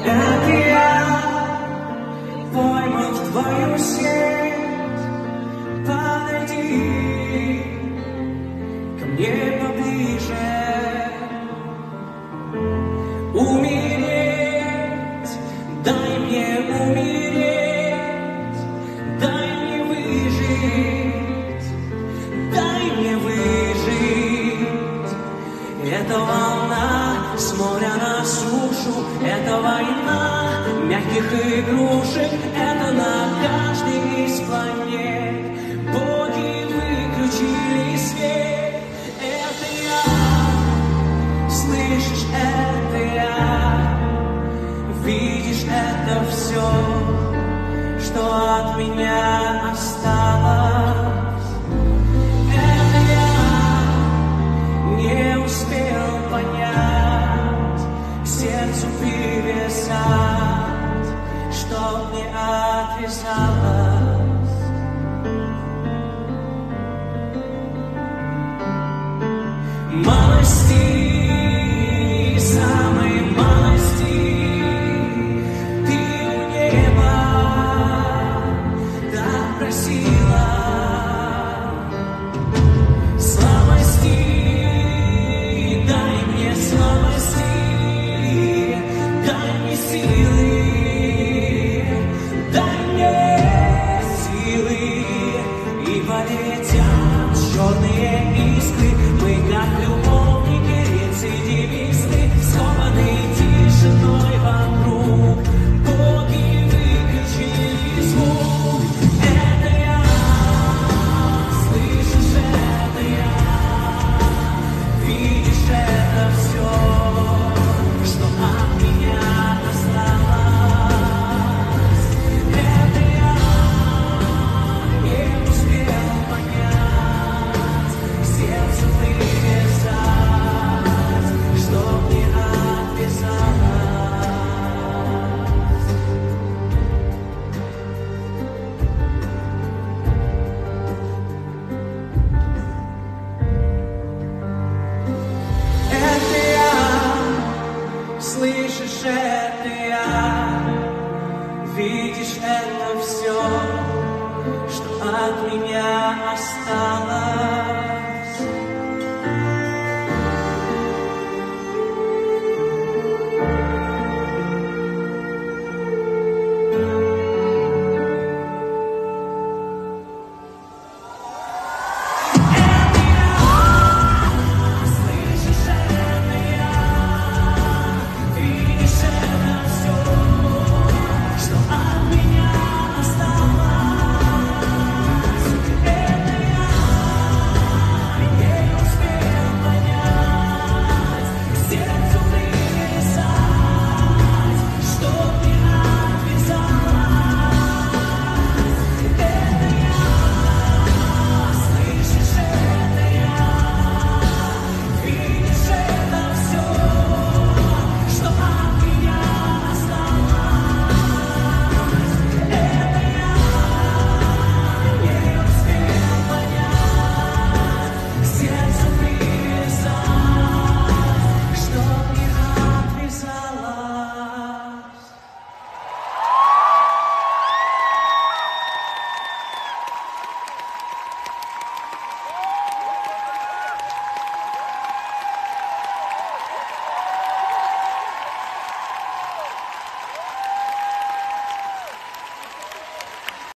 Это я поймал в твою сеть. Подойди ко мне поближе. Умереть, дай мне умереть, дай мне выжить, дай мне выжить. Это волна с моря на сушу, это война мягких игрушек, это на каждой из планет боги выключили свет. Это я, слышишь, это я, видишь, это все, что от меня осталось. Это я не успел понять, к сердцу привязать, чтоб не отвязалось. Малости, самой малости, ты у неба так просила. Слабости, дай мне слабости, дай мне силы, дай мне силы, и полетят черные искры. Мы как любовники, рецидивисты, скованные тишиной вокруг. Боги выключили звук. Это я, слышишь, это я, видишь, это все, что от меня осталось. Это я не успел понять, к сердцу привязать, чтоб не отвязалось. Это я, слышишь, это я, видишь, это все, что от меня осталось.